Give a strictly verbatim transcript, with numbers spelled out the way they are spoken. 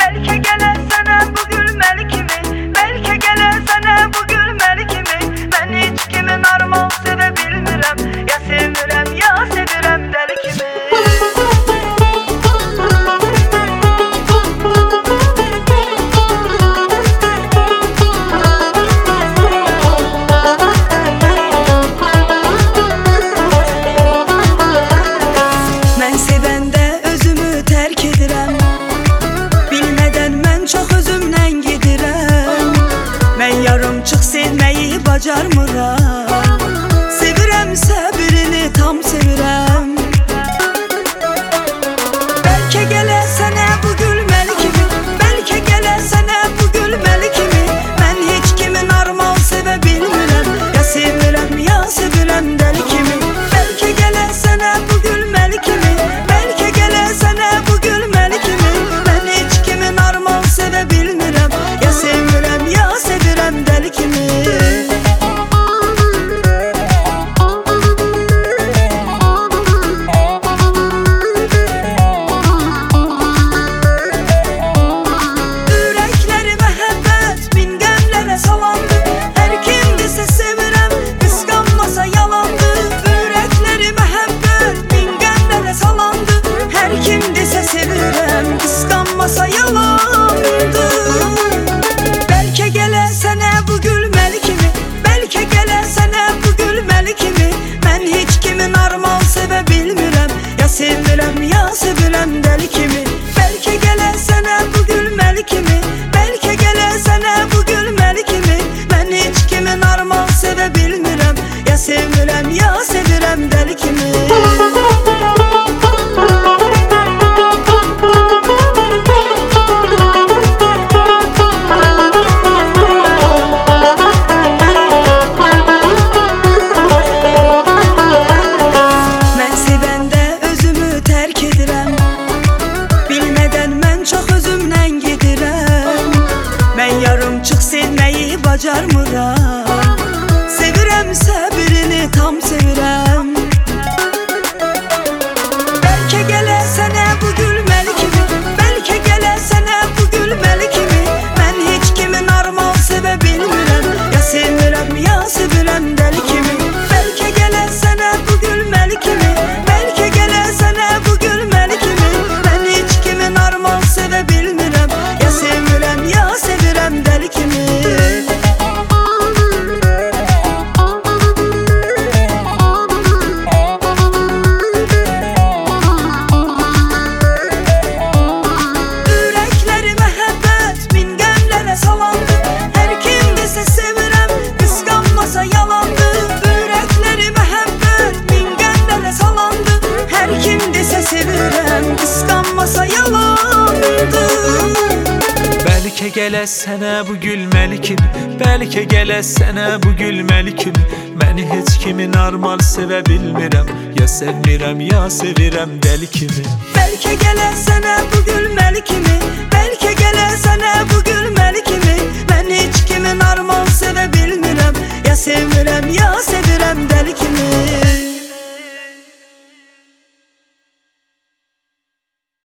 Belki gələn sənə bu gülməli kimi, belki gələn sənə bu gülməli kimi. Ben hiç kimi normal sevə bilmirəm, ya sevirəm ya sevirəm dəli kimi. Mən sevəndə özümü tərk edirəm, bilmədən mən çox özümdən gedirəm. Mən yarımçıq sevməyi bacarmıram, sevirəm səbirini tam sevirəm. Bəlkə gələr sənə bu gülməli kimi, bəlkə gələr sənə bu gülməli kimi. Mən heç kimi normal sevə bilmirəm, ya sevirəm ya sevirəm dəli kimi. Bəlkə gələr sənə bu gülməli kimi, bəlkə gələr sənə bu gülməli kimi. Mən heç kimi normal sevə bilmirəm, ya sevirəm ya sevirəm dəli kimi. Ürəkləri məhəbbət min qəmlərə salandı, hər kim desə sevirəm, qısqanmasa yalandı. Ürəkləri məhəbbət min qəmlərə salandı, hər kim desə sevirəm, qısqanmasa yalandı. Bəlkə gələr sənə bu gülməli kimi, bəlkə gələr sənə bu gülməli kimi. Mən heç kimi normal sevə bilmirəm, ya sevirəm ya sevirəm dəli kimi. Bəlkə gələr sənə bu gülməli kimi, bəlkə gələr sənə bu gülməli kimi. Mən heç kimi normal sevə bilmirəm, ya sevirəm ya sevirəm dəli kimi. Mən sevəndə özümü tərk edirəm, bilmədən mən çox özümdən gedirəm. Mən yarımçıq sevməyi bacarmıram, sevirəm səbirini tam sevirəm. Bəlkə gələr sənə bu gülməli kimi, bəlkə gələr sənə bu gülməli kimi. Mən heç kimi normal sevə bilmirəm, ya sevirəm ya sevirəm dəli kimi. Bəlkə gələr sənə bu gülməli kimi, bəlkə gələr sənə bu gülməli kimi. Mən heç kimi normal sevə bilmirəm, ya sevirəm ya sevirəm dəli kimi. Ürəkləri məhəbbət min qəmlərə salandı, hər kim desə sevirəm, qısqanmasa yalandı. Ürəkləri məhəbbət min qəmlərə salandı, hər kim desə sevirəm, qısqanmasa yalandı. Bəlkə gələr sənə bu gülməli kimi, bəlkə gələr sənə bu gülməli kimi. Məni heç kimi normal sevə bilmirəm, ya sevmirəm ya sevirəm dəli kimi. Bəlkə gələr sənə bu gülməli kimi, bəlkə gələr sənə bu gülməli kimi.